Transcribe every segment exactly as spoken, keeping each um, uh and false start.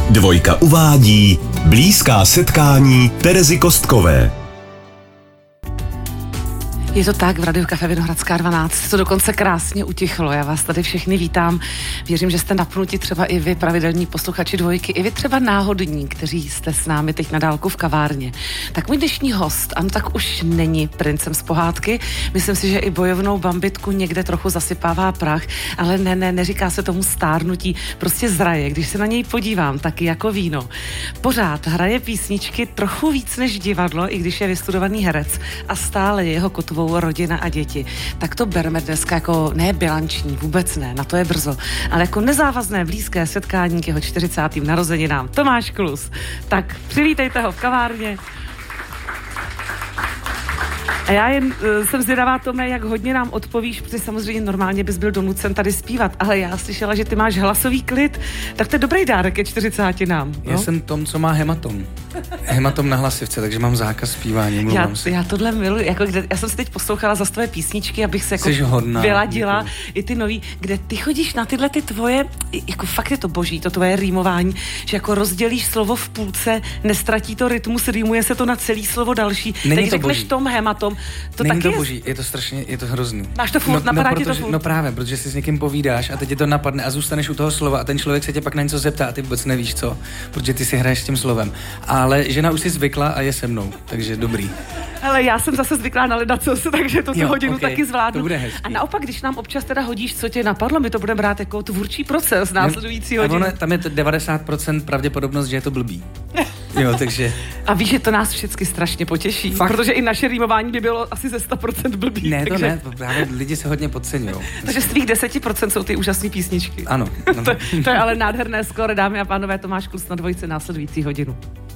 Dvojka uvádí blízká setkání Terezy Kostkové. Je to tak, v Radiu Kafe Vinohradská dvanáct to dokonce krásně utichlo. Já vás tady všechny vítám. Věřím, že jste napnuti třeba i vy, pravidelní posluchači Dvojky, i vy třeba náhodní, kteří jste s námi teď na dálku v kavárně. Tak můj dnešní host, ano, tak už není princem z pohádky. Myslím si, že i bojovnou bambitku někde trochu zasypává prach, ale ne, ne, neříká se tomu stárnutí, prostě zraje. Když se na něj podívám, taky jako víno. Pořád hraje písničky trochu víc než divadlo, i když je vystudovaný herec a stále je jeho kotvou rodina a děti. Tak to bereme dneska jako ne bilanční, vůbec ne, na to je brzo, ale jako nezávazné blízké setkání k jeho čtyřicátým narozeninám. Tomáš Klus. Tak přivítejte ho v kavárně. A já jen uh, jsem zvědavá, Tome, jak hodně nám odpovíš, protože samozřejmě normálně bys byl donucen tady zpívat, ale já slyšela, že ty máš hlasový klid, tak to je dobrý dárek ke čtyřicátinám. Já jsem Tom, co má hematom. Hematom na hlasivce, takže mám zákaz zpívání, mluvám já, se. Já tohle miluji, jako kde, já jsem si teď poslouchala za tvoje písničky, abych se jako hodná, vyladila, děkuji. I ty nový, kde ty chodíš na tyhle ty tvoje, jako fakt je to boží, to tvoje rýmování, že jako rozdělíš slovo v půlce, nestratí to rytmus, rýmuje se to na celý slovo další. Není teď to řekneš boží. Tom hematom, to Není taky to boží, je to strašně, je to hrozný. Máš to furt, no, napadá no, ti to protože, furt. No právě, protože si s někým povídáš a teď tě to napadne a zůstaneš u toho slova a ten člověk se tě pak na něco zeptá a ty vůbec nevíš co, protože ty si hraješ s tím slovem. Ale žena už si zvykla a je se mnou, takže dobrý. Ale já jsem zase zvyklá na ledacos, takže to tu hodinu okay, taky zvládnu. To bude hezký. A naopak, když nám občas teda hodíš, co tě napadlo, my to budeme brát jako tvůrčí proces následující hodinu. Ono, tam je devadesát procent pravděpodobnost, že je to blbý. Jo, takže... A víš, že to nás všechny strašně potěší, Fakt? Protože i naše rýmování by bylo asi ze sto procent blbý. Ne, to takže... ne, právě lidi se hodně podceňují. Takže z tvých deset procent jsou ty úžasné písničky. Ano. ano. to, to je ale nádherné skoro, dámy a pánové, Tomáš Klus na Dvojce následující hodinu.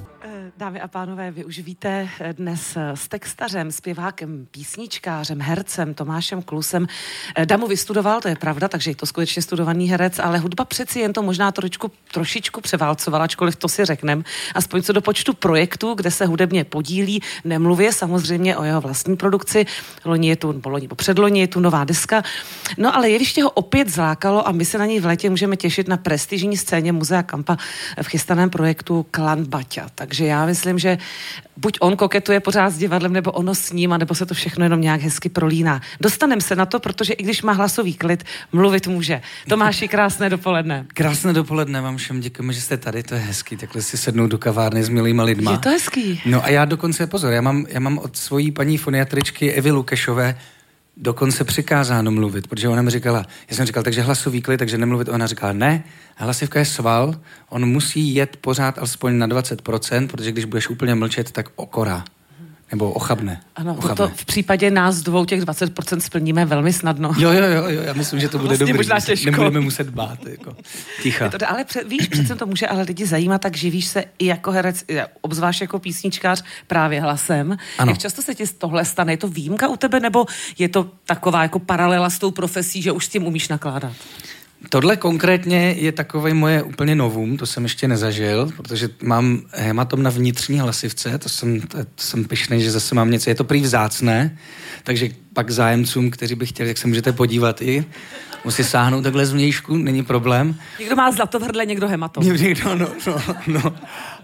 Dámy a pánové, vy už víte dnes s textařem, zpěvákem, písničkářem, hercem Tomášem Klusem. Damu vystudoval, to je pravda, takže je to skutečně studovaný herec, ale hudba přeci jen to možná trošičku, trošičku převálcovala, ačkoliv to si řeknem. Aspoň co do počtu projektů, kde se hudebně podílí, nemluvě samozřejmě o jeho vlastní produkci. Loni je tu, nebo loni, po předloni je tu nová deska. No ale jeviště ho opět zlákalo a my se na něj v létě můžeme těšit na prestižní scéně Muzea Kampa v chystaném projektu Klan Baťa. Takže já myslím, že buď on koketuje pořád s divadlem, nebo ono s ním, anebo se to všechno jenom nějak hezky prolíná. Dostanem se na to, protože i když má hlasový klid, mluvit může. Tomáši, krásné dopoledne. Krásné dopoledne vám všem, děkujeme, že jste tady, to je hezký, takhle si sednout do kavárny s milýma lidma. Je to hezký. No a já dokonce, pozor, já mám, já mám od svojí paní foniatričky Evy Lukešové dokonce přikázáno mluvit, protože ona mi říkala, já jsem říkal, takže hlasový klid, takže nemluvit, ona říkala, ne, hlasivka je sval, on musí jet pořád alespoň na dvacet procent, protože když budeš úplně mlčet, tak okorá. Nebo ochabne. Ano, ochabne. to v případě nás dvou těch dvacet procent splníme velmi snadno. Jo, jo, jo, jo, já myslím, že to bude vlastně dobrý. Možná těžko. Nebudeme muset bát, jako ticha. To, ale pře, víš, přece to může ale lidi zajímat, tak živíš se i jako herec, obzvlášť jako písničkář právě hlasem. Ano. Jak často se ti tohle stane? Je to výjimka u tebe, nebo je to taková jako paralela s tou profesí, že už s tím umíš nakládat? Tohle konkrétně je takové moje úplně novum, to jsem ještě nezažil, protože mám hematom na vnitřní hlasivce, to jsem, to, to jsem pyšnej, že zase mám něco, je to prý vzácné, takže pak zájemcům, kteří by chtěli, jak se můžete podívat i, musí sáhnout takhle zvnějšku, není problém. Někdo má zlato v hrdle, někdo hematom. Někdo, no, no, no.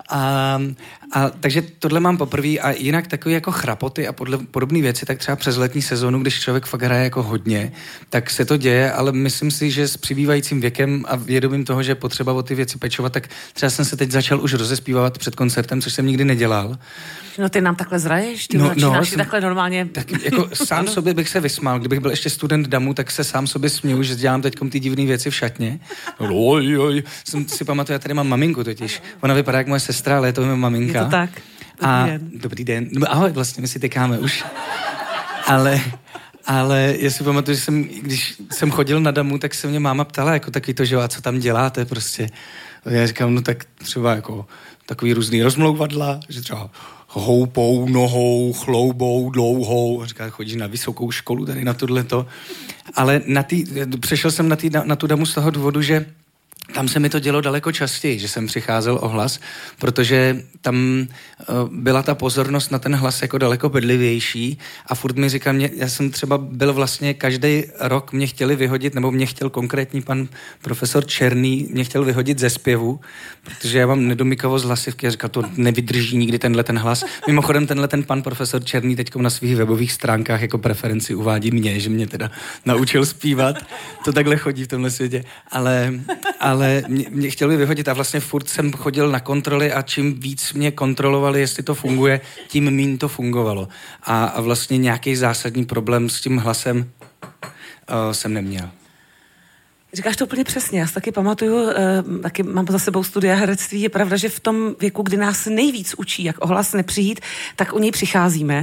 A, a takže tohle mám poprvé a jinak takový jako chrapoty a podle, podobné věci, tak třeba přes letní sezónu, když člověk fakt hraje jako hodně, tak se to děje, ale myslím si, že s přibývajícím věkem a vědomím toho, že je potřeba o ty věci pečovat, tak třeba jsem se teď začal už rozespívat před koncertem, což jsem nikdy nedělal. No ty nám takhle zraješ, ty no, začínáš no, jsem, takhle normálně. Tak jako sám sobě bych se vysmál, kdybych byl ještě student damu, tak se sám sobě směju, že dělám teďkom ty divné věci v šatně. Oj, oj. Jsem si pamatuju, já tady mám maminku totiž. Ona vypadá jak moje sestra, ale je to maminka. Je to tak. Dobrý a, den. Dobrý den. No, ahoj, vlastně my si tykáme už. ale, ale já si pamatuju, že jsem, když jsem chodil na damu, tak se mě máma ptala, jako taky to, že a co tam děláte prostě. A já říkám, no tak třeba jako takový různý rozmlouvadla, že třeba houpou, nohou, chloubou, dlouhou. A říká, chodíš na vysokou školu tady na tohleto. Ale na tý, přešel jsem na, tý, na, na tu damu z toho důvodu, že tam se mi to dělo daleko častěji, že jsem přicházel o hlas, protože tam uh, byla ta pozornost na ten hlas jako daleko bedlivější a furt mi říkal, mě, já jsem třeba byl vlastně každý rok mě chtěli vyhodit, nebo mě chtěl konkrétní pan profesor Černý, mě chtěl vyhodit ze zpěvu, protože já mám nedomykavost hlasivky a říkal, to nevydrží nikdy tenhle ten hlas. Mimochodem tenhle ten pan profesor Černý teďkom na svých webových stránkách jako preferenci uvádí mě, že mě teda naučil zpívat. To takhle chodí v tomhle světě. Ale, ale mě, mě chtěli vyhodit a vlastně furt jsem chodil na kontroly a čím víc mě kontrolovali, jestli to funguje, tím míň to fungovalo. A, a vlastně nějaký zásadní problém s tím hlasem uh, jsem neměl. Říkáš to úplně přesně, já si taky pamatuju, eh, taky mám za sebou studia herectví, je pravda, že v tom věku, kdy nás nejvíc učí, jak o hlas nepřijít, tak u něj přicházíme.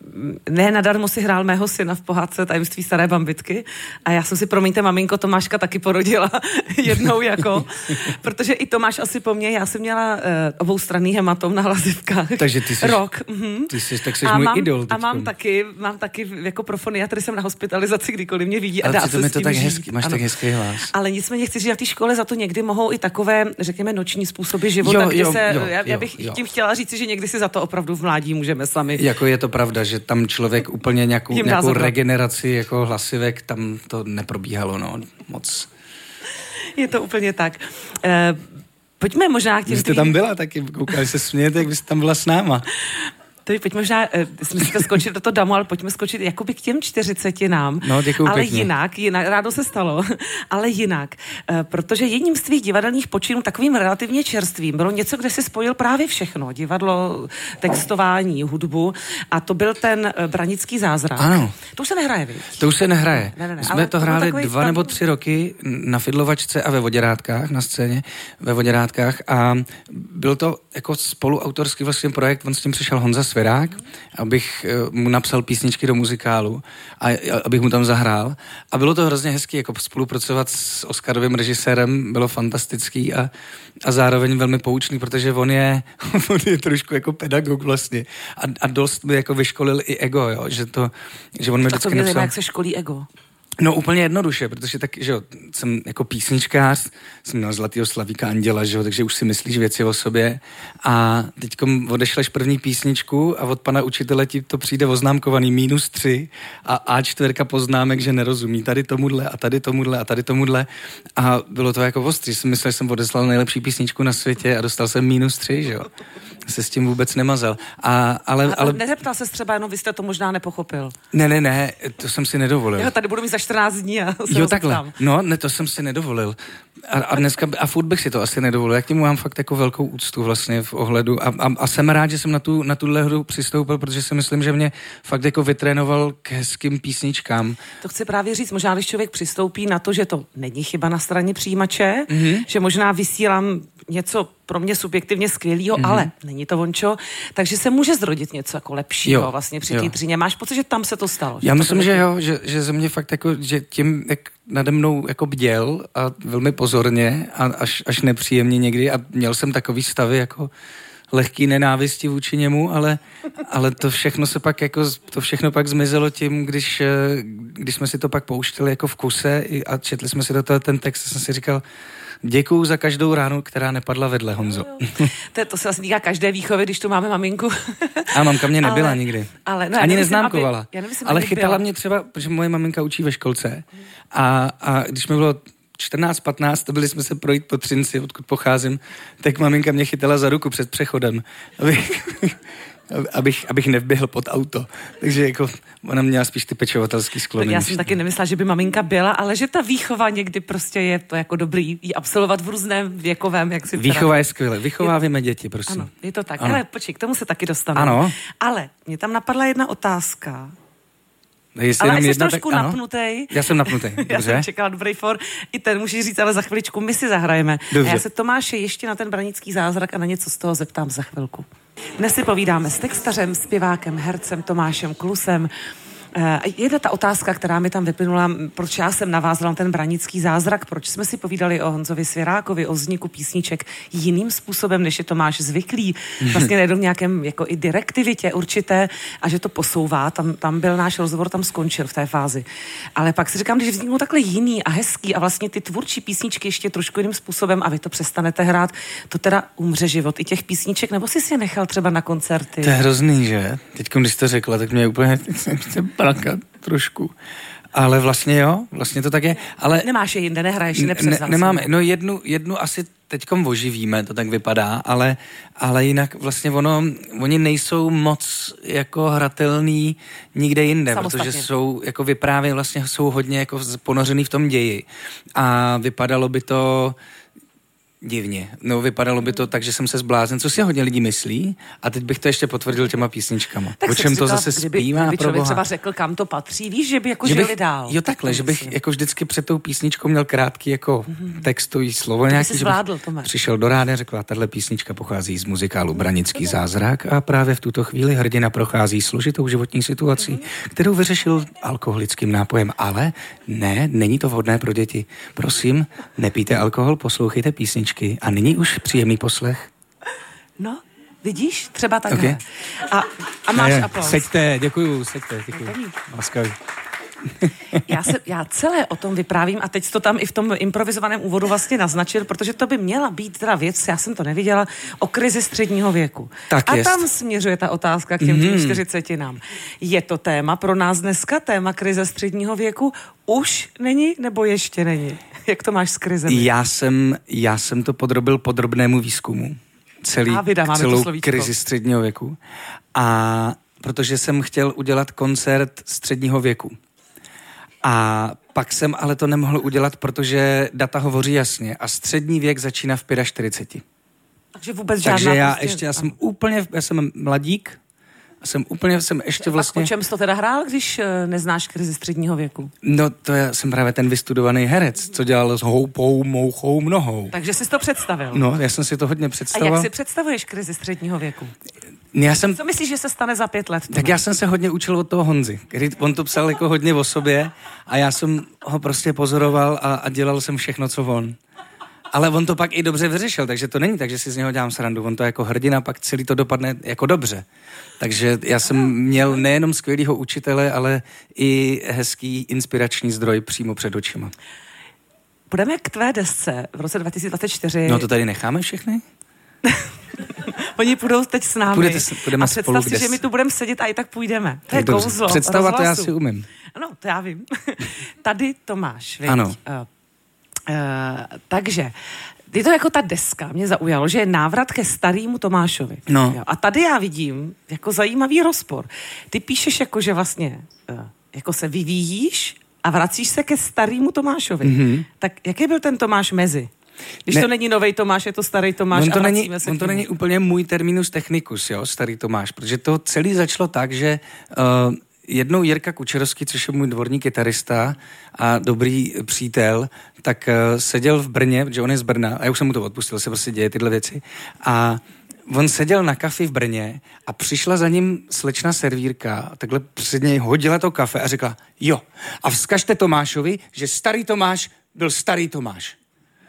Ne nadarmo si hrál mého syna v pohádce Tajemství staré bambitky a já jsem si, promiňte, maminko, Tomáška taky porodila jednou jako, protože i Tomáš asi po mně, já jsem měla eh, oboustranný hematom na hlasivkách. Takže ty jsi, rok. Mhm. Ty jsi, tak jsi a můj mám, idol. A mám taky, mám taky jako pro foniatry jsem na hospitalizaci, kdykoliv mě vidí. A dá to mi to tak žít. hezky, máš ano. tak hezký hlas. Ale nicméně chci říct, že na té škole za to někdy mohou i takové, řekněme, noční způsoby života, jo, kde jo, se, jo, já, já jo, bych jo. tím chtěla říct, že někdy si za to opravdu v mládí můžeme sami. Jako je to pravda, že tam člověk úplně nějakou, nějakou regeneraci jako hlasivek, tam to neprobíhalo, no, moc. Je to úplně tak. E, pojďme možná k těm... Vy jste tam byla taky, koukali se smějete, jak vy jste tam byla s náma. Tady pojďme možná, jsme si to skočit do toho damu, ale pojďme skočit jakoby k těm čtyřiceti-nám. No, děkuju ale pěkně. jinak, jinak, rádo se stalo, ale jinak. Protože jedním z tvých divadelních počinů, takovým relativně čerstvým, bylo něco, kde si spojil právě všechno. Divadlo, textování, hudbu a to byl ten Branický zázrak. Ano. To už se nehraje, viď? To už se nehraje. Ne, ne, ne, Jsme to to hráli dva stav... nebo tři roky na Fidlovačce a ve Voděrátkách, na scéně, ve Voděrátkách a byl to jako spoluautorský vlastně projekt, on s tím přišel Honza Svěrák, abych mu napsal písničky do muzikálu a abych mu tam zahrál. A bylo to hrozně hezký, jako spolupracovat s Oscarovým režisérem, bylo fantastický a, a zároveň velmi poučný, protože on je, on je trošku jako pedagog vlastně a, a dost mi jako vyškolil i ego, jo, že to, že on mi vždycky napsal... A napsal... to mě jak se školí ego? No úplně jednoduše, protože tak, že jo, jsem jako písničkář, jsem měl Zlatýho Slavíka Anděla, že jo, takže už si myslíš věci o sobě a teďkom odešleš první písničku a od pana učitele ti to přijde oznámkovaný mínus tři a á čtyři poznámek, že nerozumí tady tomuhle a tady tomuhle a tady tomuhle a bylo to jako ostrý, jsem myslel, že jsem odeslal nejlepší písničku na světě a dostal jsem mínus tři, že jo. Se s tím vůbec nemazal. A, ale, a, ale... nezeptal se třeba, jenom vy jste to možná nepochopil. Ne, ne, ne, to jsem si nedovolil. Já tady budu mít za čtrnáct dní a se Jo, takhle. Ptám. No, ne, to jsem si nedovolil. A, a dneska, a furt bych si to asi nedovolil. Já k němu mám fakt jako velkou úctu vlastně v ohledu. A, a, a jsem rád, že jsem na tu, na tuhle hru přistoupil, protože si myslím, že mě fakt jako vytrénoval k hezkým písničkám. To chci právě říct, možná když člověk přistoupí na to, že to není chyba na straně přijímače, mm-hmm. že možná vysílám něco pro mě subjektivně skvělýho, mm-hmm. ale není to vončo, takže se může zrodit něco jako lepšího jo, vlastně při té dřině. Máš pocit, že tam se to stalo? Já myslím, to že jo, že, že ze mě fakt jako, že tím, jak nade mnou jako bděl a velmi pozorně a až, až nepříjemně někdy a měl jsem takový stavy jako lehký nenávisti vůči němu, ale, ale to všechno se pak jako, to všechno pak zmizelo tím, když, když jsme si to pak pouštěli jako v kuse a četli jsme si do toho ten text, jsem si říkal, děkuju za každou ránu, která nepadla vedle, Honzo. To, to se asi týká každé výchovy, když tu máme maminku. A mamka mě nebyla ale, nikdy. Ale, no, Ani neznámkovala. Aby, já nevím, ale chytala byla. Mě třeba, protože moje maminka učí ve školce a, a když mi bylo čtrnáct patnáct, to byli jsme se projít po Třinci, odkud pocházím, tak maminka mě chytala za ruku před přechodem, abych, abych, abych nevběhl pod auto. Takže jako ona měla spíš ty pečovatelský sklony. Já jsem taky nemyslela, že by maminka byla, ale že ta výchova někdy prostě je to jako dobrý ji absolvovat v různém věkovém, jak si výchova je skvělé, vychováváme je... děti, prosím. Ano, je to tak, ano. Ale počkej, k tomu se taky dostanu. Ano. Ale mě tam napadla jedna otázka. Jestli ale jsi jedna, trošku tak, napnutej. Já jsem napnutej, dobře. Já jsem čekala dobrý for. I ten můžeš říct, ale za chviličku my si zahrajeme. Dobře. A já se Tomáše ještě na ten Branický zázrak a na něco z toho zeptám za chvilku. Dnes si povídáme s textařem, zpěvákem, hercem Tomášem Klusem. Jedna ta otázka, která mi tam vyplynula, proč já jsem navázala ten Branický zázrak, proč jsme si povídali o Honzovi Svěrákovi, o vzniku písniček jiným způsobem, než je Tomáš zvyklý, vlastně nejedou v nějakém jako i direktivitě určité a že to posouvá, tam, tam byl náš rozhovor, tam skončil v té fázi. Ale pak si říkám, když vzniknou takhle jiný a hezký a vlastně ty tvůrčí písničky ještě trošku jiným způsobem a vy to přestanete hrát, to teda umře život i těch písniček, nebo jsi si je nechal třeba na koncerty? To je hrozný, že? Teď, když to řekla, tak mě úplně chce plakat trošku. Ale vlastně jo, vlastně to tak je. Ale nemáš je jinde, nehraješ, nepřevzal ne, nemáme, no jednu, jednu asi teďkom oživíme, to tak vypadá, ale, ale jinak vlastně ono, oni nejsou moc jako hratelný nikde jinde, protože jsou, jako vyprávějí, vlastně jsou hodně jako ponořený v tom ději. A vypadalo by to divně. No, vypadalo by to tak, že jsem se zblázen, co si hodně lidí myslí, a teď bych to ještě potvrdil těma písničkama. Tak o čem to říkal, zase kdyby, zpívá, kdyby člověk proboha. třeba řekl, kam to patří, víš, že by jako že žili bych, dál. Jo, takhle, že bych jako vždycky před tou písničkou měl krátký jako mm-hmm. textový slovo to nějaký, že zvládl, bych Tome. Přišel do rádia, řekl, a tahle písnička pochází z muzikálu Branický zázrak a právě v tuto chvíli hrdina prochází složitou životní situací, mm-hmm. kterou vyřešil alkoholickým nápojem, ale ne, není to vhodné pro děti. Prosím, nepijte alkohol, poslouchejte písničky a nyní už příjemný poslech. No, vidíš? Třeba takhle. Okay. A, a máš je, aplaus. Seďte, děkuju, seďte, děkuju. Laskavý. já, se, já celé o tom vyprávím a teď to tam i v tom improvizovaném úvodu vlastně naznačil, protože to by měla být teda věc, já jsem to neviděla, o krizi středního věku. Tak a jest. tam směřuje ta otázka k těm mm. čtyřicetinám. Je to téma pro nás dneska, téma krize středního věku? Už není nebo ještě není? Jak to máš s krizemi? Já jsem, já jsem to podrobil podrobnému výzkumu. Celý, vida, celou krizi středního věku. A protože jsem chtěl udělat koncert středního věku. A pak jsem ale to nemohl udělat, protože data hovoří jasně. A střední věk začíná v čtyřiceti pěti. Takže vůbec žádná... Takže já prostě... ještě, já jsem úplně, já jsem mladík, a jsem úplně, jsem ještě vlastně... A o čem jsi to teda hrál, když neznáš krizi středního věku? No to já jsem právě ten vystudovaný herec, co dělal s houpou, mouchou, mnohou. Takže jsi to představil? No, já jsem si to hodně představoval. A jak si představuješ krizi středního věku? Já jsem... Co myslíš, že se stane za pět let? Tak já jsem se hodně učil od toho Honzy, který on to psal jako hodně o sobě a já jsem ho prostě pozoroval a, a dělal jsem všechno, co on. Ale on to pak i dobře vyřešil, takže to není tak, že si z něho dělám srandu. On to jako hrdina pak celý to dopadne jako dobře. Takže já jsem měl nejenom skvělýho učitele, ale i hezký inspirační zdroj přímo před očima. Půjdeme k tvé desce v roce dva tisíce dvacet čtyři. No to tady necháme všechny? Oni půjdou teď s námi. Půjdeme a představ si, že my tu budeme sedět a i tak půjdeme. To je kouzlo. Představa to já si umím. Ano, to já vím. Tady Tomáš, viď? Ano. Uh, uh, takže je to jako ta deska, mě zaujalo, že je návrat ke starému Tomášovi. No. Jo, a tady já vidím jako zajímavý rozpor. Ty píšeš jako, že vlastně uh, jako se vyvíjíš a vracíš se ke starému Tomášovi. Mm-hmm. Tak jaký byl ten Tomáš mezi? Když ne, to není novej Tomáš, je to starý Tomáš on to a není, se on to není úplně můj terminus technicus, jo, starý Tomáš, protože to celý začalo tak, že uh, jednou Jirka Kučerovský, což je můj dvorní kytarista a dobrý přítel, tak uh, seděl v Brně, protože on je z Brna, a já už jsem mu to odpustil, se prostě děje tyhle věci, a on seděl na kafi v Brně a přišla za ním slečna servírka a takhle před něj hodila to kafe a řekla, jo, a vzkažte Tomášovi, že starý Tomáš byl starý Tomáš.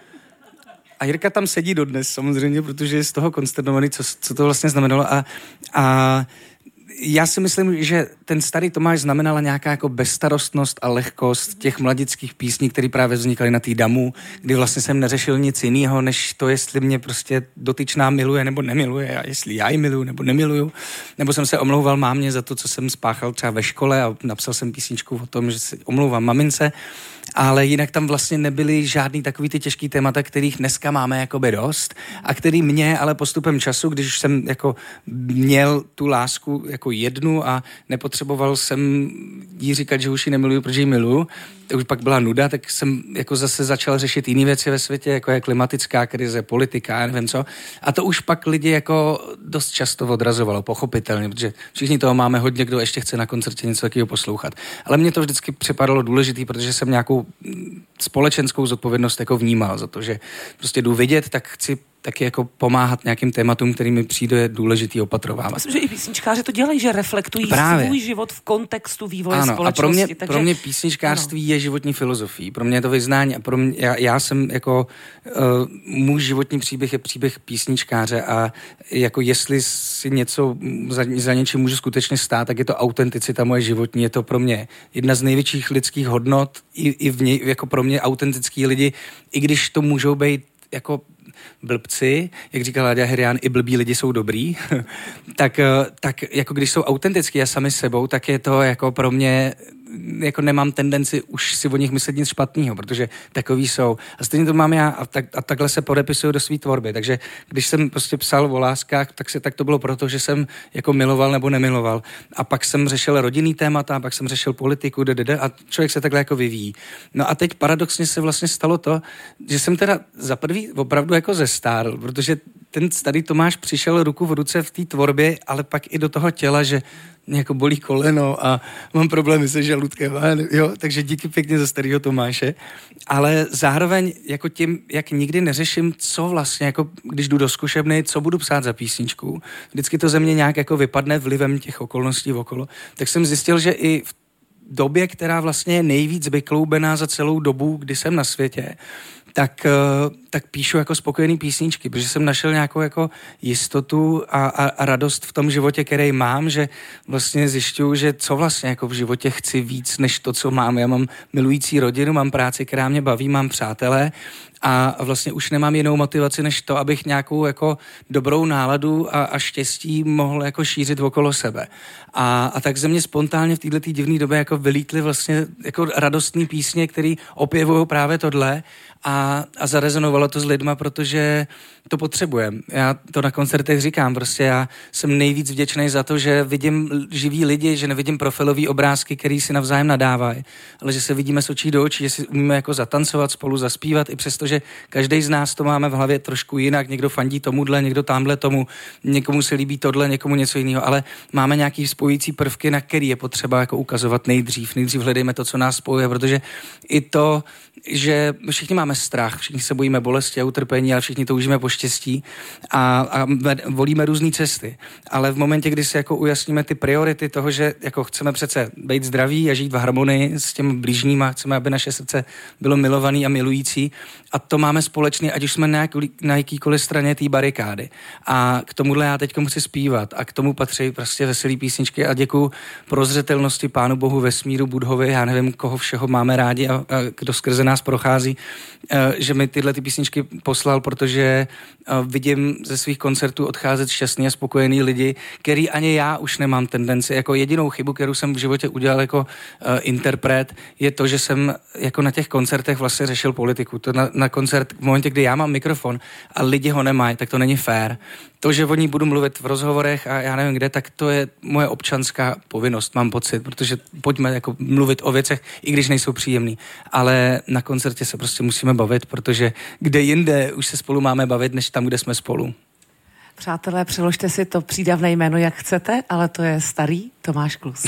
A Jirka tam sedí dodnes samozřejmě, protože je z toho konsternovaný, co, co to vlastně znamenalo. A, a já si myslím, že ten starý Tomáš znamenala nějaká jako bezstarostnost a lehkost těch mladických písní, které právě vznikaly na té Damu, kdy vlastně jsem neřešil nic jiného, než to, jestli mě prostě dotyčná miluje nebo nemiluje, a jestli já ji miluju nebo nemiluju. Nebo jsem se omlouval mámě za to, co jsem spáchal třeba ve škole a napsal jsem písničku o tom, že se omlouvám mamince. Ale jinak tam vlastně nebyly žádný takový ty těžký témata, kterých dneska máme jakoby dost a který mě ale postupem času, když jsem jako měl tu lásku jako jednu a nepotřeboval jsem jí říkat, že už ji nemiluju, protože ji miluju, to už pak byla nuda, tak jsem jako zase začal řešit jiné věci ve světě, jako je klimatická krize, politika, já nevím co. A to už pak lidi jako dost často odrazovalo, pochopitelně, protože všichni toho máme hodně, kdo ještě chce na koncertě něco takového poslouchat. Ale mně to vždycky připadalo důležitý, protože jsem nějakou společenskou zodpovědnost jako vnímal za to, že prostě jdu vidět, tak chci taky jako pomáhat nějakým tématům, který mi přijde důležitý opatrovávat. Myslím, že i písničkáři to dělají, že reflektují Právě. svůj život v kontextu vývoje ano, společnosti. A pro mě, takže... pro mě písničkářství ano. je životní filozofií. Pro mě je to vyznání a pro mě, já, já jsem jako uh, můj životní příběh je příběh písničkáře a jako jestli si něco za, za něčím můžu skutečně stát, tak je to autenticita moje životní. Je to pro mě jedna z největších lidských hodnot i, i v něj, jako pro mě autentický lidi, i když to můžou být jako blbci, jak říkal Láďa Herián, i blbí lidi jsou dobrý, tak, tak jako když jsou autentický a sami sebou, tak je to jako pro mě, jako nemám tendenci už si o nich myslet nic špatného, protože takový jsou. A stejně to mám já a, tak, a takhle se podepisuju do své tvorby. Takže když jsem prostě psal o láskách, tak, se, tak to bylo proto, že jsem jako miloval nebo nemiloval. A pak jsem řešil rodinný témata, pak jsem řešil politiku, ddd, a člověk se takhle jako vyvíjí. No a teď paradoxně se vlastně stalo to, že jsem teda za prvý opravdu jako zestárl, protože ten starý Tomáš přišel ruku v ruce v té tvorbě, ale pak i do toho těla, že mě jako bolí koleno a mám problémy se žaludkem, jo, takže díky pěkně za starýho Tomáše, ale zároveň jako tím, jak nikdy neřeším, co vlastně, jako když jdu do zkušebny, co budu psát za písničku, vždycky to ze mě nějak jako vypadne vlivem těch okolností okolo, tak jsem zjistil, že i v době, která vlastně je nejvíc vykloubená za celou dobu, kdy jsem na světě, tak, tak píšu jako spokojený písničky, protože jsem našel nějakou jako jistotu a, a, a radost v tom životě, který mám, že vlastně zjišťuju, že co vlastně jako v životě chci víc, než to, co mám. Já mám milující rodinu, mám práci, která mě baví, mám přátelé a vlastně už nemám jinou motivaci, než to, abych nějakou jako dobrou náladu a, a štěstí mohl jako šířit okolo sebe. A, a tak ze mě spontánně v této divné době jako vylítly vlastně jako radostné písně, které opěvují právě tohle a, a zarezonovalo to s lidma, protože to potřebujem. Já to na koncertech říkám, prostě já jsem nejvíc vděčný za to, že vidím živý lidi, že nevidím profilový obrázky, který si navzájem nadávají, ale že se vidíme z očí do očí, že si umíme jako zatancovat spolu, zaspívat, i přesto, že každý z nás to máme v hlavě trošku jinak, někdo fandí tomuhle, někdo tamhle tomu, někomu se líbí tohle, někomu něco jiného, ale máme nějaký spojující prvky, na který je potřeba jako ukazovat nejdřív. Nejdřív hledejme to, co nás spojuje, protože i to, že všichni máme strach, všichni se bojíme bolesti a utrpení, ale všichni toužíme po štěstí a, a volíme různé cesty. Ale v momentě, kdy si jako ujasníme ty priority toho, že jako chceme přece být zdraví a žít v harmonii s těmi blížníma, chceme, aby naše srdce bylo milovaný a milující, a to máme společně, ať už jsme na, jaký, na jakýkoliv straně té barikády. A k tomuhle já teď chci zpívat a k tomu patří prostě veselý písničky a děkuju prozřetelnosti Pánu Bohu, vesmíru, Budhovi, já nevím, koho všeho máme rádi a, a kdo skrze nás prochází, že mi tyhle ty písničky poslal, protože vidím ze svých koncertů odcházet šťastný a spokojený lidi, který ani já už nemám tendenci. Jako jedinou chybu, kterou jsem v životě udělal jako uh, interpret, je to, že jsem jako na těch koncertech vlastně řešil politiku. To na, na koncert, v momentě, kdy já mám mikrofon a lidi ho nemají, tak to není fér. To, že o ní budu mluvit v rozhovorech a já nevím kde, tak to je moje občanská povinnost, mám pocit, protože pojďme jako mluvit o věcech, i když nejsou příjemný. Ale na koncertě se prostě musíme bavit, protože kde jinde už se spolu máme bavit, než tam, kde jsme spolu. Přátelé, přeložte si to přídavné jméno, jak chcete, ale to je starý Tomáš Klus.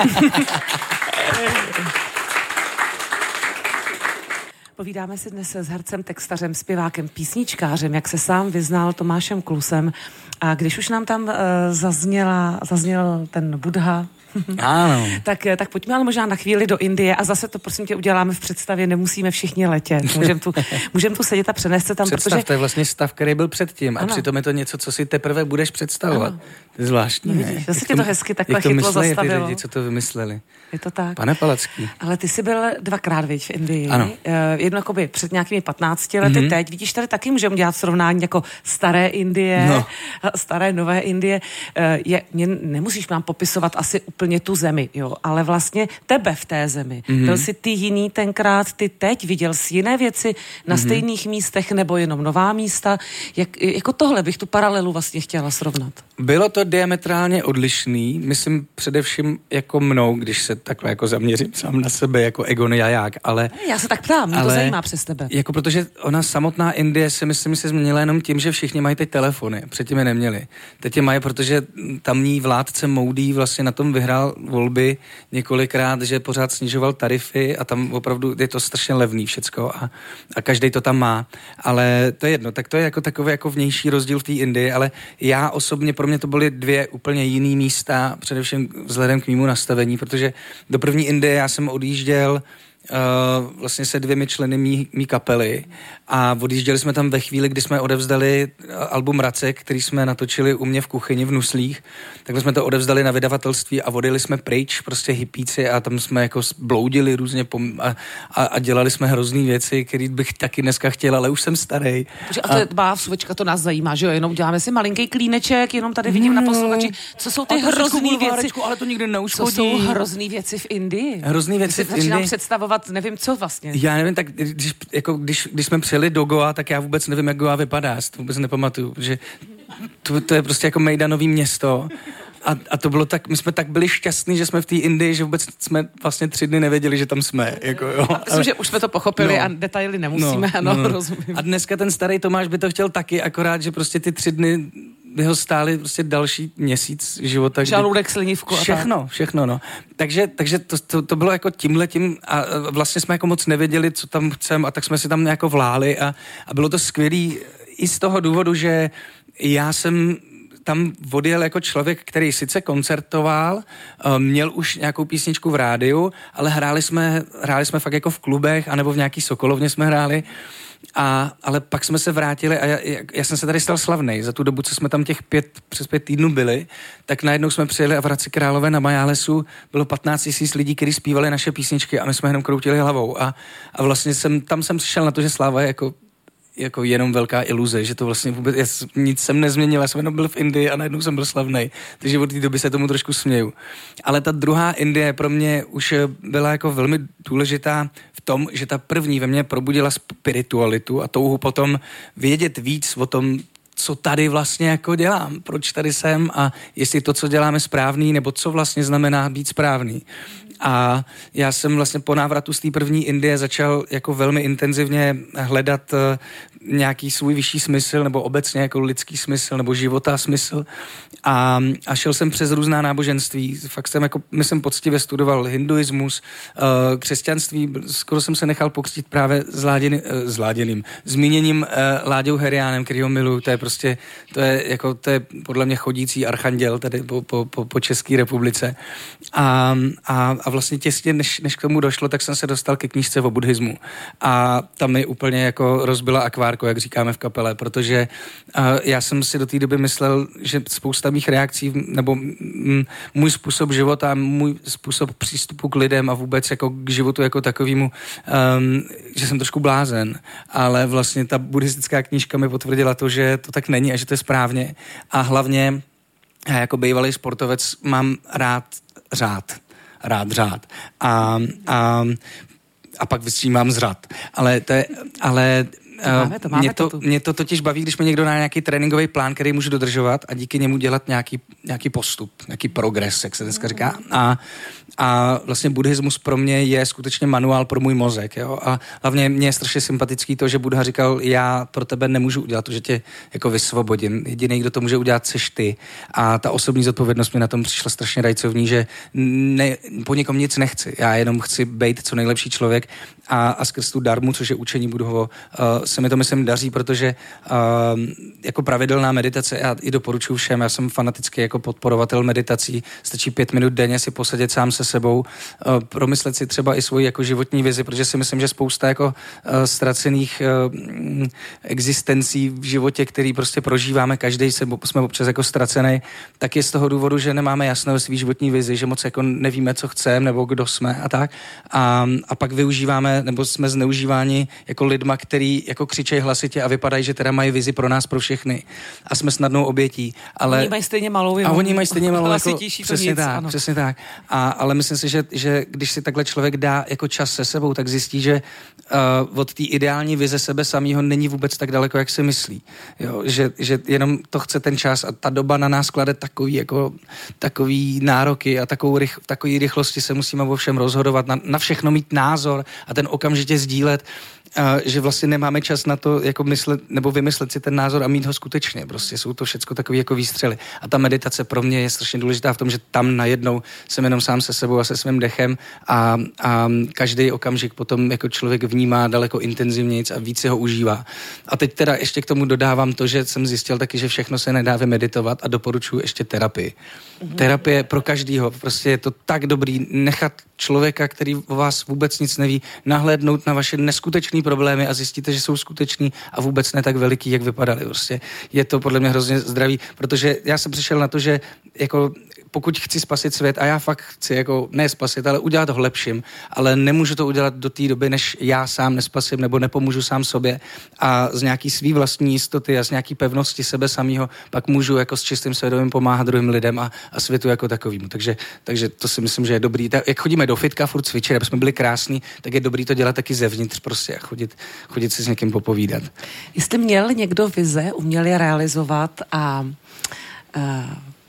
Povídáme si dnes s hercem, textařem, zpěvákem, písničkářem, jak se sám vyznal, Tomášem Klusem. A když už nám tam uh, zazněla, zazněl ten Buddha, ano. tak, tak pojďme ale možná na chvíli do Indie a zase to prosím tě uděláme v představě, nemusíme všichni letět. Můžeme tu, můžem tu sedět a přenést se tam, Představ, protože... to je vlastně stav, který byl předtím a přitom je to něco, co si teprve budeš představovat. Ano. To je zvláštní. No, vidíš, zase tě to hezky takhle to chytlo mysleli zastavilo. ty lidi, co to vymysleli. Je to tak. Pane Palacký. Ale ty jsi byl dvakrát, viď, v Indii. Ano. Jedno jakoby před nějakými patnácti lety, mm-hmm. teď. Vidíš, tady taky můžeme dělat srovnání jako staré Indie, no. staré nové Indie. Je, mě nemusíš nám popisovat asi úplně tu zemi, jo, ale vlastně tebe v té zemi. Mm-hmm. Byl jsi ty jiný tenkrát, ty teď, viděl jsi jiné věci na mm-hmm. stejných místech nebo jenom nová místa. Jak, jako tohle bych tu paralelu vlastně chtěla srovnat. Bylo to diametrálně odlišný, myslím především jako mnou, když se takhle jako zaměřím sám na sebe, jako Egon Jaják, ale... Já se tak ptám, mě to zajímá přes tebe. Jako protože ona samotná Indie si myslím se změnila jenom tím, že všichni mají teď telefony, předtím je neměli. Teď je mají, protože tamní vládce Modi vlastně na tom vyhrál vyhrál volby několikrát, že pořád snižoval tarify a tam opravdu je to strašně levný všecko a, a každej to tam má. Ale to je jedno, tak to je jako takový jako vnější rozdíl v té Indii, ale já osobně, pro mě to byly dvě úplně jiný místa, především vzhledem k mému nastavení, protože do první Indie já jsem odjížděl Uh, vlastně se dvěmi členy mý, mý kapely a odjížděli jsme tam ve chvíli, kdy jsme odevzdali album Racek, který jsme natočili u mě v kuchyni v Nuslích, tak jsme to odevzdali na vydavatelství a odjeli jsme pryč, prostě hippíci a tam jsme jako bloudili různě pom- a, a, a dělali jsme hrozný věci, který bych taky dneska chtěl, ale už jsem starý. A to je má vsuvečka, to nás zajímá, že jo, jenom děláme si malinký klíneček, jenom tady vidím no, na posluchači, co jsou ty hrozný věci, ale to nikdy neuškodí. Co jsou hrozný věci v Indii? Hrozný věci v Indii. Nevím, co vlastně. Já nevím, tak když, jako, když, když jsme přijeli do Goa, tak já vůbec nevím, jak Goa vypadá, já si to vůbec nepamatuju, protože to, to je prostě jako mejdanový město a, a to bylo tak, my jsme tak byli šťastní, že jsme v té Indii, že vůbec jsme vlastně tři dny nevěděli, že tam jsme. Jako, jo. A myslím, ale, že už jsme to pochopili no, a detaily nemusíme, no, no, no, rozumím. A dneska ten starý Tomáš by to chtěl taky, akorát, že prostě ty tři dny by ho stáli prostě další měsíc života. Žaludek, slinivku. Všechno, všechno, no. Takže, takže to, to, to bylo jako tímhletím a vlastně jsme jako moc nevěděli, co tam chcem a tak jsme si tam nějako vláli a, a bylo to skvělý i z toho důvodu, že já jsem tam odjel jako člověk, který sice koncertoval, měl už nějakou písničku v rádiu, ale hráli jsme, hráli jsme fakt jako v klubech, anebo v nějaký Sokolovně jsme hráli. A, ale pak jsme se vrátili a já, já jsem se tady stal slavnej. Za tu dobu, co jsme tam těch pět, přes pět týdnů byli, tak najednou jsme přijeli a v Hradci Králové na Majálesu bylo patnáct tisíc lidí, kteří zpívali naše písničky a my jsme jenom kroutili hlavou. A, a vlastně jsem, tam jsem přišel na to, že sláva je jako jako jenom velká iluze, že to vlastně vůbec, já nic jsem nezměnil, já jsem jenom byl v Indii a najednou jsem byl slavnej, takže od té doby se tomu trošku směju. Ale ta druhá Indie pro mě už byla jako velmi důležitá v tom, že ta první ve mně probudila spiritualitu a touhu potom vědět víc o tom, co tady vlastně jako dělám, proč tady jsem a jestli to, co děláme, správný, nebo co vlastně znamená být správný. A já jsem vlastně po návratu z té první Indie začal jako velmi intenzivně hledat uh, nějaký svůj vyšší smysl, nebo obecně jako lidský smysl, nebo života smysl. A, a šel jsem přes různá náboženství. Fakt jsem jako, myslím, poctivě studoval hinduismus, uh, křesťanství. Skoro jsem se nechal pokřtít právě s, Láděny, uh, s Láděným, zmíněním uh, Láďou Heriánem, který ho miluju. To je prostě, to je jako, to je podle mě chodící archanděl tady po, po, po, po České republice. A, a, a vlastně těsně, než, než k tomu došlo, tak jsem se dostal ke knížce o buddhismu. A tam mi úplně jako rozbila akvárko, jak říkáme v kapele, protože uh, já jsem si do té doby myslel, že spousta mých reakcí, nebo m, můj způsob života, můj způsob přístupu k lidem a vůbec jako k životu jako takovému, um, že jsem trošku blázen. Ale vlastně ta buddhistická knížka mi potvrdila to, že to tak není a že to je správně. A hlavně já jako bývalý sportovec mám rád řád. rád řád. A, a, a pak vystřímám zřad. Ale to je, ale to máme, to máme mě, to, to mě to totiž baví, když mi někdo dá nějaký tréninkový plán, který můžu dodržovat a díky němu dělat nějaký, nějaký postup, nějaký progres, jak se dneska říká. A, a vlastně buddhismus pro mě je skutečně manuál pro můj mozek. Jo? A hlavně mě je strašně sympatický to, že Buddha říkal, já pro tebe nemůžu udělat to, že tě jako vysvobodím. Jediný, kdo to může udělat, seš ty. A ta osobní zodpovědnost mi na tom přišla strašně rajcovní, že ne, po někom nic nechci. Já jenom chci být co nejlepší člověk a, a skrz tu darmu, což je učení Buddhovo, uh, se mi to myslím daří, protože uh, jako pravidelná meditace, já i doporučuji všem, já jsem fanatický jako podporovatel meditací, stačí pět minut denně si posadit sám se sebou, uh, promyslet si třeba i svoji jako životní vizi, protože si myslím, že spousta jako uh, ztracených uh, existencí v životě, který prostě prožíváme, každý se, jsme občas jako ztracený, tak je z toho důvodu, že nemáme jasno ve svý životní vizi, že moc jako nevíme, co chceme, nebo kdo jsme a tak. A, a pak využíváme, nebo jsme zneužíváni jako lidma, který jako křičejí hlasitě a vypadají, že teda mají vizi pro nás, pro všechny. A jsme snadnou obětí. Ale oni mají stejně malou. A oni mají stejně malou. Jako, přesně nic, tak, ano. přesně tak. A, ale myslím si, že, že když si takhle člověk dá jako čas se sebou, tak zjistí, že uh, od té ideální vize sebe samýho není vůbec tak daleko, jak si myslí. Jo? Že, že jenom to chce ten čas a ta doba na nás klade takový, jako, takový nároky a takovou rych, takový rychlosti se musíme o všem rozhodovat, na, na všechno mít názor a ten okamžitě sdílet. že vlastně nemáme čas na to, jako myslet, nebo vymyslet si ten názor a mít ho skutečně. Prostě jsou to všecko takové jako výstřely. A ta meditace pro mě je strašně důležitá v tom, že tam najednou jsem jenom sám se sebou a se svým dechem a, a každý okamžik potom jako člověk vnímá daleko intenzivnějc a víc si ho užívá. A teď teda ještě k tomu dodávám to, že jsem zjistil taky, že všechno se nedá vymeditovat a doporučuji ještě terapii. Mm-hmm. Terapie pro každýho. Prostě je to tak dobrý nechat člověka, který o vás vůbec nic neví, nahlédnout na vaše neskutečné problémy a zjistíte, že jsou skuteční a vůbec ne tak veliký, jak vypadaly. Prostě je to podle mě hrozně zdravý, protože já jsem přišel na to, že jako pokud chci spasit svět a já fakt chci jako ne spasit, ale udělat ho lepším, ale nemůžu to udělat do té doby, než já sám nespasím nebo nepomůžu sám sobě a z nějaký svý vlastní jistoty a z nějaký pevnosti sebe samýho pak můžu jako s čistým svědomím pomáhat druhým lidem a, a světu jako takovým. Takže, takže to si myslím, že je dobrý. Tak, jak chodíme do fitka furt cvičit, aby jsme byli krásní, tak je dobrý to dělat taky zevnitř prostě a chodit, chodit si s někým popovídat. Jestli měl někdo vize, uměl je realizovat a uh...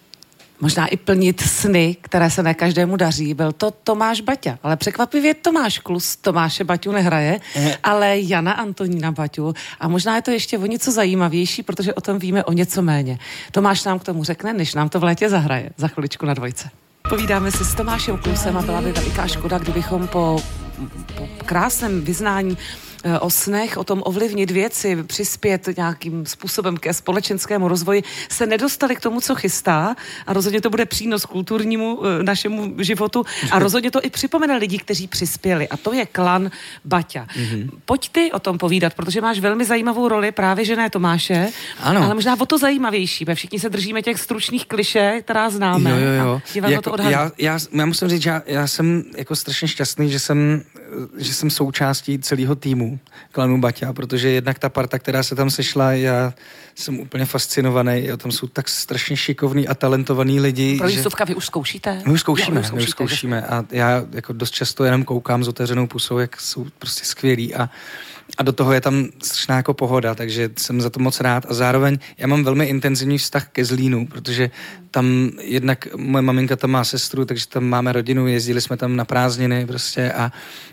možná i plnit sny, které se ne každému daří, byl to Tomáš Baťa. Ale překvapivě Tomáš Klus Tomáše Baťu nehraje, ale Jana Antonína Baťu. A možná je to ještě o něco zajímavější, protože o tom víme o něco méně. Tomáš nám k tomu řekne, než nám to v létě zahraje. Za chviličku na Dvojce. Povídáme si s Tomášem Klusem a byla by veliká škoda, kdybychom po, po krásném vyznání o snech, o tom ovlivnit věci, přispět nějakým způsobem ke společenskému rozvoji, se nedostali k tomu, co chystá a rozhodně to bude přínos kulturnímu našemu životu a rozhodně to i připomene lidi, kteří přispěli a to je klan Baťa. Mm-hmm. Pojď ty o tom povídat, protože máš velmi zajímavou roli, právě že ne Tomáše, ano. Ale možná o to zajímavější, protože všichni se držíme těch stručných klišé, která známe. Jo, jo, jo. Jako, to já, já, já musím říct, že já, já jsem jako strašně šťastný, že jsem, že jsem součástí celého týmu klanu Baťa, protože jednak ta parta, která se tam sešla, já jsem úplně fascinovaný, tam jsou tak strašně šikovní a talentovaní lidi. Pro Justovka vy už zkoušíte? My už zkoušíme, no, my už zkoušíme a já jako dost často jenom koukám s otevřenou pusou, jak jsou prostě skvělí a A do toho je tam strašná jako pohoda, takže jsem za to moc rád. A zároveň já mám velmi intenzivní vztah ke Zlínu, protože tam jednak moje maminka tam má sestru, takže tam máme rodinu, jezdili jsme tam na prázdniny prostě a,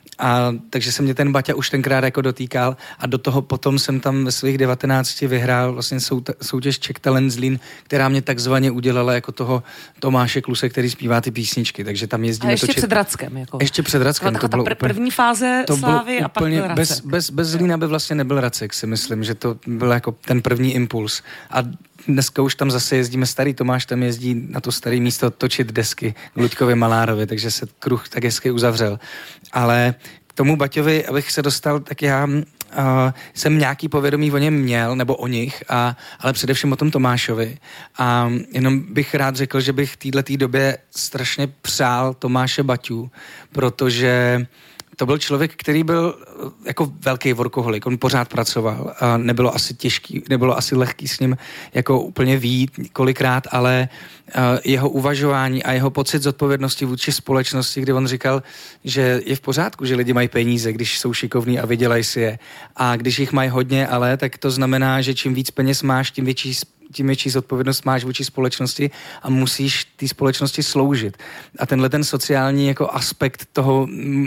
a takže se mě ten Baťa už tenkrát jako dotýkal a do toho potom jsem tam ve svých devatenácti vyhrál vlastně sou, soutěž Czech Talent Zlín, která mě takzvaně udělala jako toho Tomáše Kluse, který zpívá ty písničky, takže tam jezdíme a ještě točit. před Radskem. Jako. Ještě před Radskem. To byla ta pr- první fáze to slávy a pak byl bez, bez, bez Zlína by vlastně nebyl Racek, si myslím, že to byl jako ten první impuls. A dneska už tam zase jezdíme, starý Tomáš tam jezdí na to staré místo točit desky k Luďkovi Malárovi, takže se kruh tak hezky uzavřel. Ale k tomu Baťovi, abych se dostal, tak já uh, jsem nějaký povědomí o něm měl, nebo o nich, a, ale především o tom Tomášovi. A jenom bych rád řekl, že bych v této době strašně přál Tomáše Baťu, protože to byl člověk, který byl jako velký workoholik, on pořád pracoval a nebylo asi těžký, nebylo asi lehký s ním jako úplně vyjít kolikrát, ale jeho uvažování a jeho pocit zodpovědnosti vůči společnosti, kdy on říkal, že je v pořádku, že lidi mají peníze, když jsou šikovní a vydělají si je. A když jich mají hodně, ale tak to znamená, že čím víc peněz máš, tím větší tím větší zodpovědnost máš vůči společnosti a musíš té společnosti sloužit. A tenhle ten sociální jako aspekt toho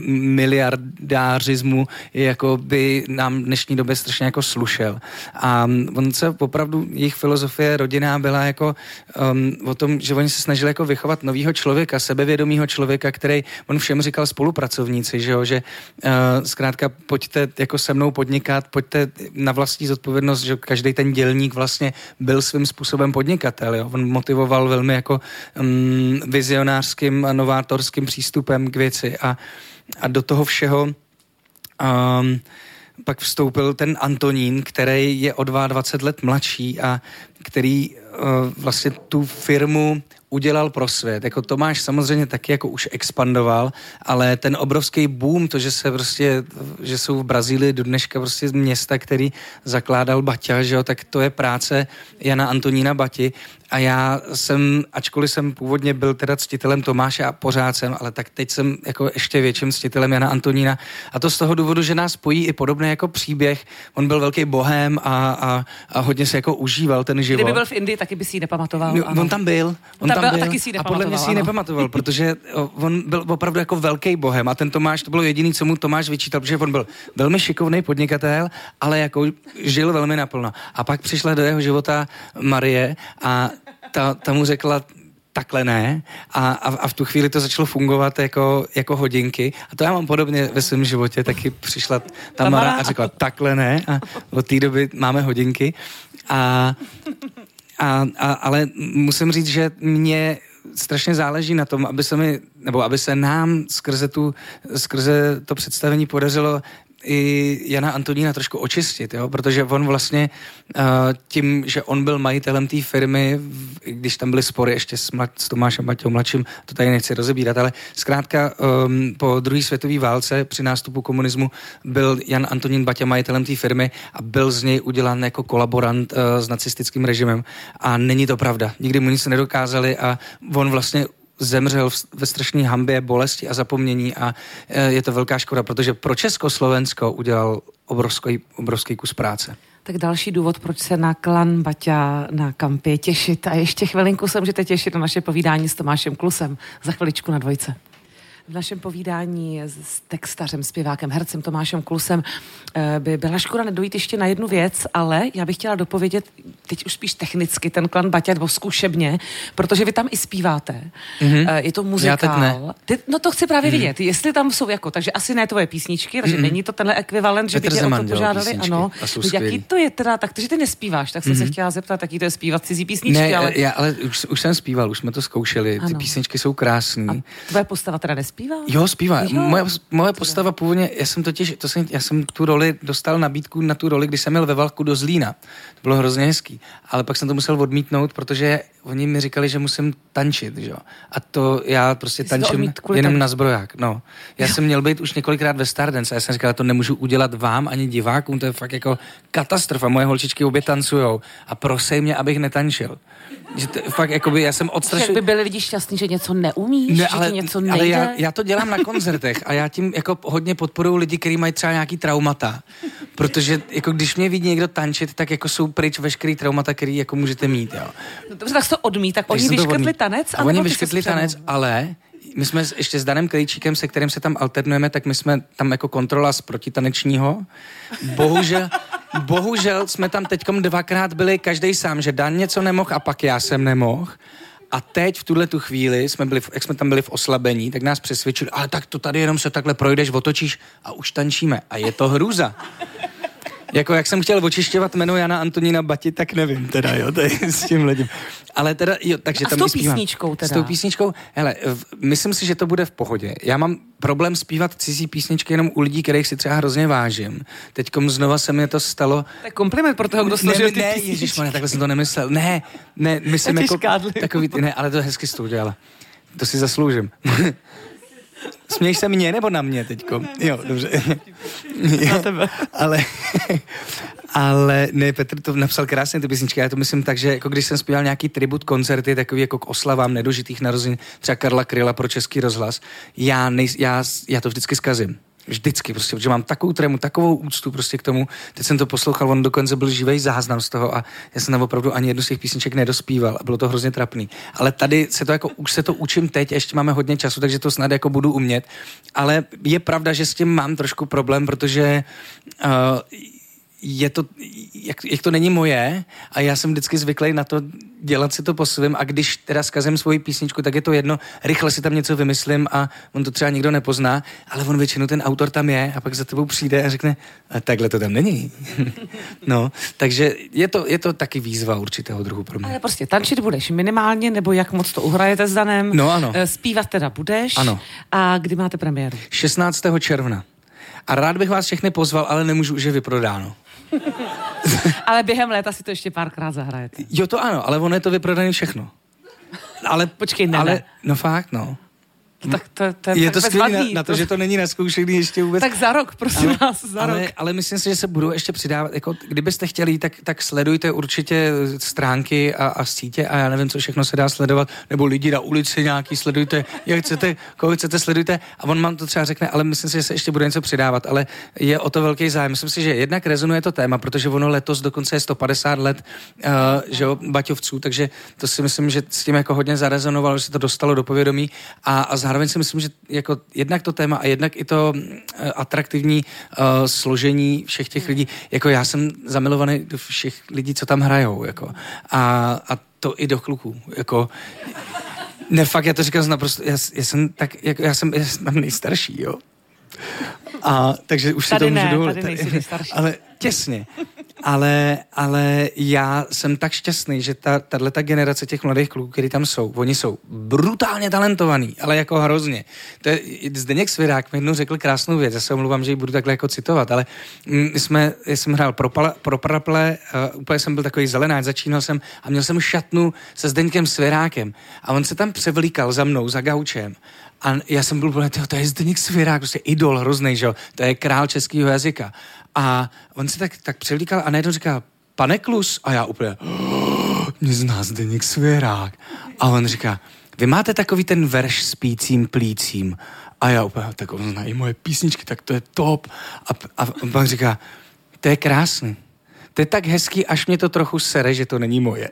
miliardářismu je jako by nám v dnešní době strašně jako slušel. A on se opravdu, jejich filozofie rodinná byla jako um, o tom, že oni se snažili jako vychovat novýho člověka, sebevědomýho člověka, který, on všem říkal spolupracovníci, že jo, že uh, zkrátka pojďte jako se mnou podnikat, pojďte na vlastní zodpovědnost, že každý ten dělník vlastně byl svým způsobem podnikatel. Jo. On motivoval velmi jako um, vizionářským a novátorským přístupem k věci a, a do toho všeho um, pak vstoupil ten Antonín, který je o dvacet dva let mladší a který uh, vlastně tu firmu udělal pro svět. Jako Tomáš samozřejmě taky jako už expandoval, ale ten obrovský boom, to, že se prostě, že jsou v Brazílii do dneška prostě města, který zakládal Baťa, že jo, tak to je práce Jana Antonína Bati. A já jsem, ačkoliv jsem původně byl teda ctitelem Tomáše a pořád jsem, ale tak teď jsem jako ještě větším ctitelem Jana Antonína. A to z toho důvodu, že nás spojí i podobný jako příběh. On byl velký bohém a, a, a hodně se jako užíval ten život. Kdyby byl v Indii, taky by si ji nepamatoval. No, on tam byl. On tam, tam byl taky si a podle mě si ji nepamatoval, protože on byl opravdu jako velký bohem a ten Tomáš, to bylo jediný, co mu Tomáš vyčítal, protože on byl velmi šikovný podnikatel, ale jako žil velmi naplno. A pak přišla do jeho života Marie a ta, ta mu řekla, takhle ne. A, a, a v tu chvíli to začalo fungovat jako, jako hodinky. A to já mám podobně ve svém životě. Taky přišla Tamara a řekla, takhle ne. A od té doby máme hodinky. A, a, a, ale musím říct, že mě strašně záleží na tom, aby se mi, nebo aby se nám skrze, tu, skrze to představení podařilo i Jana Antonína trošku očistit, jo? Protože on vlastně uh, tím, že on byl majitelem té firmy, když tam byly spory ještě s, mlad, s Tomášem Baťou mladším, to tady nechci rozebírat, ale zkrátka um, po druhé světové válce při nástupu komunismu byl Jan Antonín Baťa majitelem té firmy a byl z něj udělán jako kolaborant uh, s nacistickým režimem a není to pravda. Nikdy mu nic nedokázali a on vlastně zemřel ve strašné hanbě, bolesti a zapomnění a je to velká škoda, protože pro Československo udělal obrovský, obrovský kus práce. Tak další důvod, proč se na klan Baťa na kampě těšit. A ještě chvilinku se můžete těšit na naše povídání s Tomášem Klusem. Za chviličku na Dvojce. V našem povídání s textařem, zpěvákem, hercem Tomášem Klusem by byla škoda nedojít ještě na jednu věc, ale já bych chtěla dopovědět, teď už spíš technicky, ten klan Baťa, nebo zkušebně, protože vy tam i zpíváte. Mm-hmm. Je to muzikál. Ty, no to chci právě mm. vidět, jestli tam jsou jako, takže asi ne tvoje písničky, takže mm-hmm. není to tenhle ekvivalent, že by tě o to požádali. Ano. Jaký to je teda, tak, že ty nespíváš, tak jsem mm-hmm. se chtěla zeptat, jaký to je zpívat cizí písničky. Ne, ale, já, ale už, už jsem zpíval, už jsme to zkoušeli, ty ano. Písničky jsou krásný. A tvoje postava teda nespívá? Jo, zpívá. Jo, moje, moje postava původně, já jsem totiž, to jsem, já jsem tu roli dostal nabídku na tu roli, když jsem měl ve Valku do Zlína. To bylo hrozně hezký. Ale pak jsem to musel odmítnout, protože oni mi říkali, že musím tančit, že jo. A to já prostě tančím jenom tak na zbroják. No. Já jo. jsem měl být už několikrát ve Stardance a já jsem říkal, to nemůžu udělat vám ani divákům, to je fakt jako katastrofa. Moje holčičky obě tancujou a prosej mě, abych netančil. Že to, fakt, jakoby, já jsem odstrašil... Jak by byli lidi šťastní, že něco neumíš, ne, ale, že ti něco nejde? Ale já, já to dělám na koncertech a já tím jako hodně podporuji lidi, kteří mají třeba nějaký traumata. Protože jako když mě vidí někdo tančit, tak jako jsou pryč veškerý traumata, který jako můžete mít, jo. No dobře, tak to odmít, tak oni vyškrtli tanec? A oni vyškrtli tanec, ale... My jsme ještě s Danem Krejčíkem, se kterým se tam alternujeme, tak my jsme tam jako kontrola z protitanečního. Bohužel, bohužel jsme tam teďkom dvakrát byli každej sám, že Dan něco nemohl a pak já jsem nemohl. A teď v tuhle tu chvíli, jsme byli, jak jsme tam byli v oslabení, tak nás přesvědčili, ale tak to tady jenom se takhle projdeš, otočíš a už tančíme. A je to hrůza. Jako jak jsem chtěl očišťovat jméno Jana Antonína Bati, tak nevím teda, jo, to je s tím lidem. Ale teda, jo, takže a tam s tou písničkou teda? S tou písničkou, hele, v, myslím si, že to bude v pohodě. Já mám problém zpívat cizí písničky jenom u lidí, kterých si třeba hrozně vážím. Teďkom znova se mi to stalo. To je kompliment pro toho, kdo složil ty ne, písničky. Ježišmarja, takhle jsem to nemyslel. Ne, ne, myslím jako takový, ne, ale to hezky jsi to udělala. To si zasloužím. Směješ se mě nebo na mě teďko? Jo, dobře. Na tebe. Ale, ale ne, Petr to napsal krásně ty písničky, já to myslím tak, že jako když jsem zpíval nějaký tribut koncerty, takový jako k oslavám nedožitých narozenin, třeba Karla Kryla pro Český rozhlas, já, nej, já, já to vždycky zkazím. Vždycky prostě, protože mám takovou trému, takovou úctu prostě k tomu. Teď jsem to poslouchal, on dokonce byl živej záznam z toho a já jsem tam opravdu ani jednu z těch písniček nedospíval a bylo to hrozně trapný. Ale tady se to jako, už se to učím teď, ještě máme hodně času, takže to snad jako budu umět. Ale je pravda, že s tím mám trošku problém, protože uh, je to, jak, jak to není moje a já jsem vždycky zvyklý na to dělat si to po svém a když teda zkazím svoji písničku, tak je to jedno, rychle si tam něco vymyslím a on to třeba nikdo nepozná, ale on většinou ten autor tam je a pak za tebou přijde a řekne, a takhle to tam není. No, takže je to, je to taky výzva určitého druhu pro mě. Ale prostě tančit budeš minimálně, nebo jak moc to uhrajete s Danem? No ano. Zpívat teda budeš? Ano. A kdy máte premiéru? šestnáctého června. A rád bych vás všechny pozval, ale nemůžu, už je vyprodáno. Ale během léta si to ještě párkrát zahrajete. Jo, to ano, ale ono je to vyprodané všechno. Ale počkej, ne, ale, ne. No fakt, no. Tak to, to je, je to skvělé na, na to, to, že to není naskoušený ještě vůbec. Tak za rok, prosím ale, vás, za ale, rok. Ale myslím si, že se budou ještě přidávat, jako kdybyste chtěli, tak, tak sledujte určitě stránky a, a sítě a já nevím, co všechno se dá sledovat, nebo lidi na ulici nějaký sledujte, jak chcete, koho chcete, sledujte a on vám to třeba řekne, ale myslím si, že se ještě bude něco přidávat, ale je o to velký zájem. Myslím si, že jednak rezonuje to téma, protože ono letos dokonce je sto padesát let uh, že jo, Baťovců, takže to si myslím, že s tím jako hodně zarezonovalo, že se to dostalo do povědomí a, a zároveň si myslím, že jako jednak to téma a jednak i to uh, atraktivní uh, složení všech těch lidí, jako já jsem zamilovaný do všech lidí, co tam hrajou, jako a, a to i do kluků, jako ne, fakt, já to říkám naprosto, já, já jsem tak, jako, já jsem, já jsem tam nejstarší, jo. A takže už tady si to můžu ne, dovolit. Tady nejsi nejstarší. Ale těsně. Ale, ale já jsem tak šťastný, že ta, tato generace těch mladých kluků, kteří tam jsou, oni jsou brutálně talentovaní, ale jako hrozně. To je, Zdeněk Svěrák mi jednou řekl krásnou věc, já se omluvám, že ji budu takhle jako citovat, ale my jsme, já jsem hrál pro, pala, pro Praple, uh, úplně jsem byl takový zelenáč, začínal jsem a měl jsem šatnu se Zdeňkem Svěrákem a on se tam převlíkal za mnou, za gaučem. A já jsem byl úplně, to je Zdeněk Svěrák, prostě idol hroznej, že jo, to je král českého jazyka. A on se tak, tak převlíkal a najednou říkal, pane Klus, a já úplně, oh, mě zná Zdeněk Svěrák. A on říká, vy máte takový ten verš s pícím plícím. A já úplně, tak on zná i moje písničky, tak to je top. A, a on pak říká, to je krásný. To je tak hezký, až mě to trochu sere, že to není moje.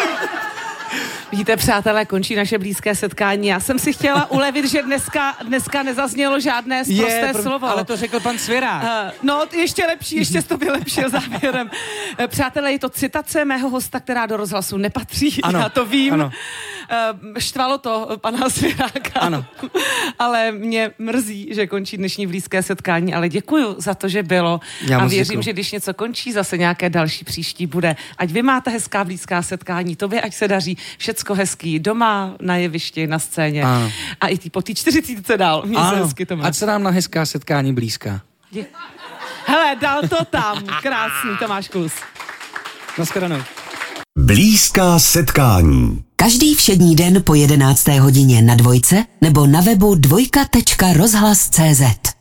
Vidíte, přátelé, končí naše blízké setkání. Já jsem si chtěla ulevit, že dneska, dneska nezaznělo žádné sprosté je, slovo. Ale to řekl pan Svěrák. Uh, no, ještě lepší, ještě to vylepšil závěrem. Přátelé, je to citace mého hosta, která do rozhlasu nepatří. Ano, já to vím. Ano. Uh, štvalo to pana Svěráka. Ano. Ale mě mrzí, že končí dnešní blízké setkání, ale děkuju za to, že bylo. Já a věřím, děkuju. že když něco končí, zase nějaké další příští bude. Ať vy máte hezká blízká setkání, tobě ať se daří všecko hezký, doma, na jevišti, na scéně. Ano. A i ty po té čtyřicítce dál. Mě se hezky, Tomáš. Ať se nám na hezká setkání blízká. Dě- Hele, dal to tam. Krásný, Tomáš Klus. Naschledanou. Blízká setkání. Každý všední den po jedenácté hodině na Dvojce nebo na webu dvojka tečka rozhlas tečka cé zet.